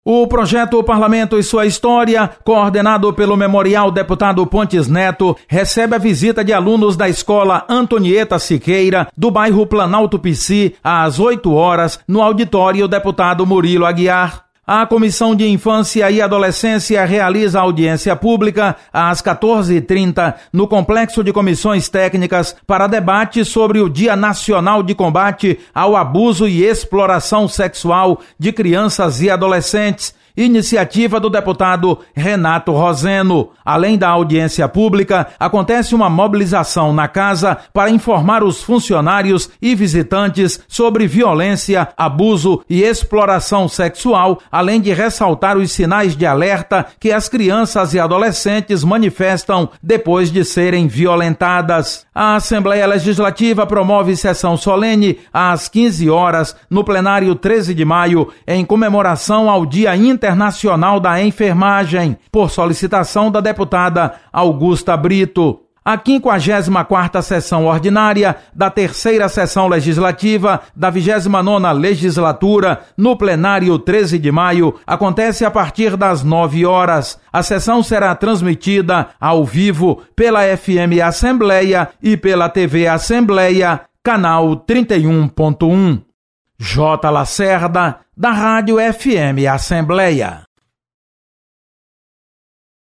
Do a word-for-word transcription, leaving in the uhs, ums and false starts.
O projeto Parlamento e Sua História, coordenado pelo Memorial Deputado Pontes Neto, recebe a visita de alunos da Escola Antonieta Siqueira, do bairro Planalto Pici, às oito horas, no auditório Deputado Murilo Aguiar. A Comissão de Infância e Adolescência realiza audiência pública às quatorze e trinta no Complexo de Comissões Técnicas para debate sobre o Dia Nacional de Combate ao Abuso e Exploração Sexual de Crianças e Adolescentes, iniciativa do deputado Renato Roseno. Além da audiência pública, acontece uma mobilização na casa para informar os funcionários e visitantes sobre violência, abuso e exploração sexual, além de ressaltar os sinais de alerta que as crianças e adolescentes manifestam depois de serem violentadas. A Assembleia Legislativa promove sessão solene às quinze horas no plenário treze de maio, em comemoração ao Dia Internacional Internacional da Enfermagem, por solicitação da deputada Augusta Brito. A quinquagésima quarta sessão ordinária da terceira sessão legislativa da vigésima nona legislatura, no plenário treze de maio, acontece a partir das nove horas. A sessão será transmitida ao vivo pela F M Assembleia e pela T V Assembleia, canal trinta e um ponto um. J. Lacerda, da Rádio F M Assembleia.